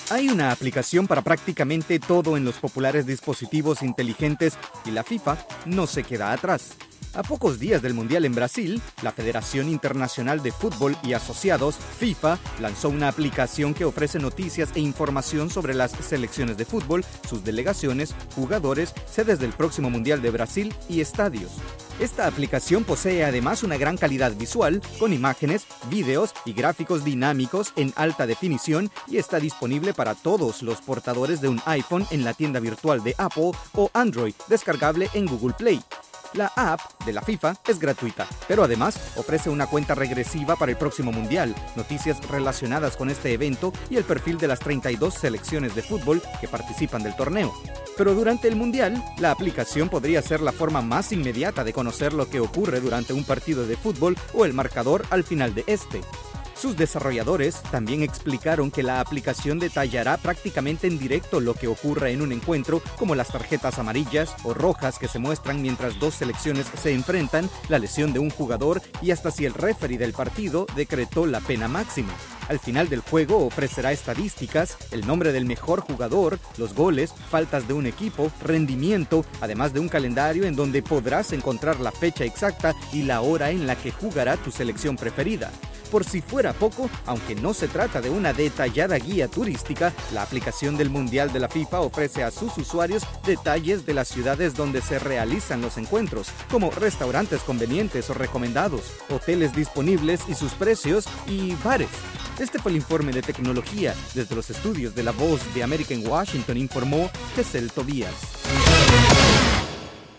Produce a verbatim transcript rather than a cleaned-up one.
Hay una aplicación para prácticamente todo en los populares dispositivos inteligentes y la FIFA no se queda atrás. A pocos días del Mundial en Brasil, la Federación Internacional de Fútbol y Asociados, FIFA, lanzó una aplicación que ofrece noticias e información sobre las selecciones de fútbol, sus delegaciones, jugadores, sedes del próximo Mundial de Brasil y estadios. Esta aplicación posee además una gran calidad visual, con imágenes, videos y gráficos dinámicos en alta definición y está disponible para todos los portadores de un iPhone en la tienda virtual de Apple o Android, descargable en Google Play. La app de la FIFA es gratuita, pero además ofrece una cuenta regresiva para el próximo Mundial, noticias relacionadas con este evento y el perfil de las treinta y dos selecciones de fútbol que participan del torneo. Pero durante el Mundial, la aplicación podría ser la forma más inmediata de conocer lo que ocurre durante un partido de fútbol o el marcador al final de este. Sus desarrolladores también explicaron que la aplicación detallará prácticamente en directo lo que ocurre en un encuentro, como las tarjetas amarillas o rojas que se muestran mientras dos selecciones se enfrentan, la lesión de un jugador y hasta si el referee del partido decretó la pena máxima. Al final del juego ofrecerá estadísticas, el nombre del mejor jugador, los goles, faltas de un equipo, rendimiento, además de un calendario en donde podrás encontrar la fecha exacta y la hora en la que jugará tu selección preferida. Por si fuera poco, aunque no se trata de una detallada guía turística, la aplicación del Mundial de la FIFA ofrece a sus usuarios detalles de las ciudades donde se realizan los encuentros, como restaurantes convenientes o recomendados, hoteles disponibles y sus precios, y bares. Este fue el informe de tecnología. Desde los estudios de La Voz de América en Washington informó Gesell Tobías.